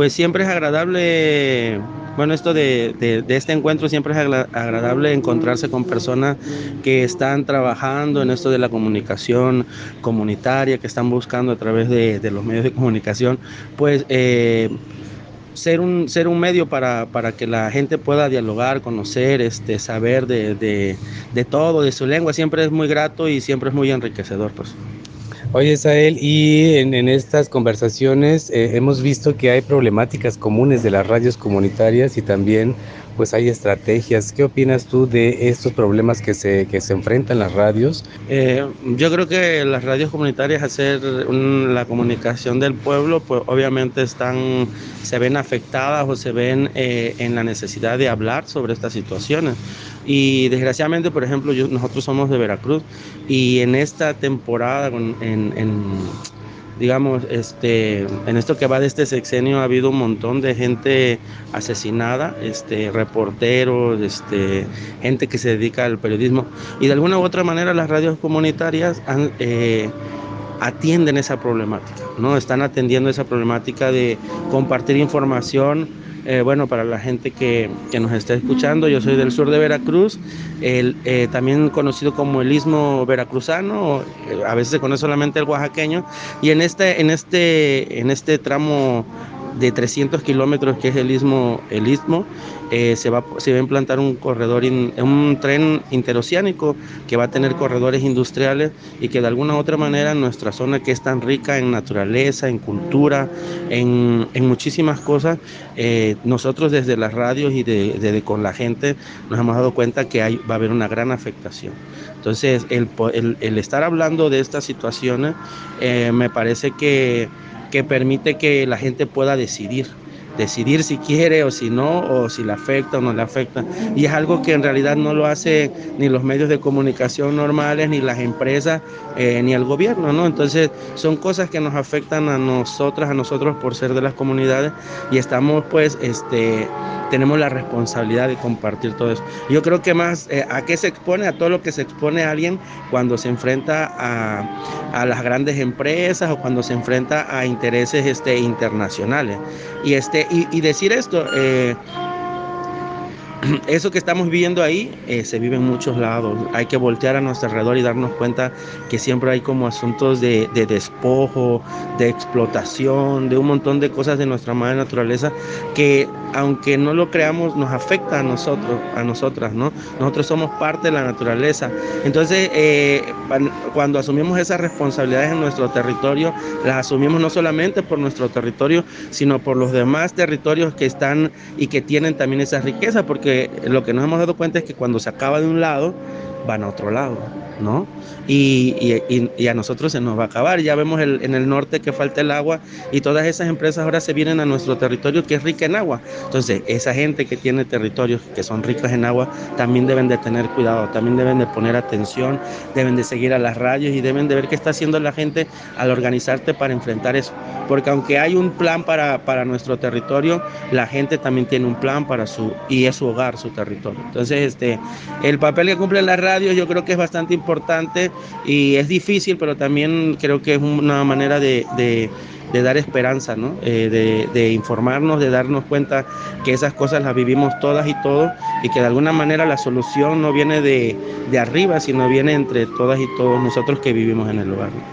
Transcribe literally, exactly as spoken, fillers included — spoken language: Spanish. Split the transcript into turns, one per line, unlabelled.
Pues siempre es agradable, bueno, esto de, de- de este encuentro siempre es agra- agradable encontrarse con personas que están trabajando en esto de la comunicación comunitaria, que están buscando a través de, de los medios de comunicación, pues eh, ser un, ser un medio para, para que la gente pueda dialogar, conocer, este, saber de, de, de todo, de su lengua, siempre es muy grato y siempre es muy enriquecedor, pues.
Oye, Sael, y en, en estas conversaciones eh, hemos visto que hay problemáticas comunes de las radios comunitarias y también pues hay estrategias. ¿Qué opinas tú de estos problemas que se, que se enfrentan las radios?
Eh, yo creo que las radios comunitarias, hacer un- la comunicación del pueblo, pues obviamente están, se ven afectadas o se ven eh, en la necesidad de hablar sobre estas situaciones. Y desgraciadamente, por ejemplo, yo- nosotros somos de Veracruz y en esta temporada, con- en, en, digamos, este, en esto que va de este sexenio ha habido un montón de gente asesinada, este, reporteros, este, gente que se dedica al periodismo. Y de alguna u otra manera las radios comunitarias han, eh, atienden esa problemática, ¿no? Están atendiendo esa problemática de compartir información. Eh, bueno, para la gente que, que nos está escuchando, yo soy del sur de Veracruz, el, eh, también conocido como el Istmo Veracruzano, eh, a veces se conoce solamente el oaxaqueño, y en este, en este, en este tramo de trescientos kilómetros que es el istmo, el istmo eh, se, va, se va a implantar un corredor, in, un tren interoceánico que va a tener corredores industriales y que de alguna u otra manera nuestra zona que es tan rica en naturaleza, en cultura, en, en muchísimas cosas, eh, nosotros desde las radios y de, de, de, con la gente nos hemos dado cuenta que hay, va a haber una gran afectación. Entonces, el, el, el estar hablando de estas situaciones eh, me parece que, que permite que la gente pueda decidir decidir si quiere o si no, o si le afecta o no le afecta. Y es algo que en realidad no lo hace ni los medios de comunicación normales, ni las empresas, eh, ni el gobierno, ¿no? Entonces son cosas que nos afectan a nosotras, a nosotros por ser de las comunidades y estamos pues, este, tenemos la responsabilidad de compartir todo eso. Yo creo que más, eh, ¿a qué se expone? A todo lo que se expone a alguien cuando se enfrenta a, a las grandes empresas o cuando se enfrenta a intereses este, internacionales. Y, este, y, y decir esto, eh, eso que estamos viviendo ahí eh, se vive en muchos lados. Hay que voltear a nuestro alrededor y darnos cuenta que siempre hay como asuntos de, de despojo, de explotación, de un montón de cosas de nuestra madre naturaleza que, aunque no lo creamos, nos afecta a nosotros, a nosotras, ¿no? Nosotros somos parte de la naturaleza. Entonces, eh, cuando asumimos esas responsabilidades en nuestro territorio, las asumimos no solamente por nuestro territorio, sino por los demás territorios que están y que tienen también esa riqueza, porque lo que nos hemos dado cuenta es que cuando se acaba de un lado, van a otro lado, ¿no? Y, y, y a nosotros se nos va a acabar. Ya vemos el, en el norte que falta el agua y todas esas empresas ahora se vienen a nuestro territorio que es rica en agua. Entonces, esa gente que tiene territorios que son ricos en agua también deben de tener cuidado, también deben de poner atención, deben de seguir a las radios y deben de ver qué está haciendo la gente al organizarte para enfrentar eso. Porque aunque hay un plan para, para nuestro territorio, la gente también tiene un plan para su, y es su hogar, su territorio. Entonces, este, el papel que cumplen las radios yo creo que es bastante importante y es difícil, pero también creo que es una manera de, de, de dar esperanza, ¿no? Eh, de, de informarnos, de darnos cuenta que esas cosas las vivimos todas y todos y que de alguna manera la solución no viene de, de arriba, sino viene entre todas y todos nosotros que vivimos en el lugar, ¿no?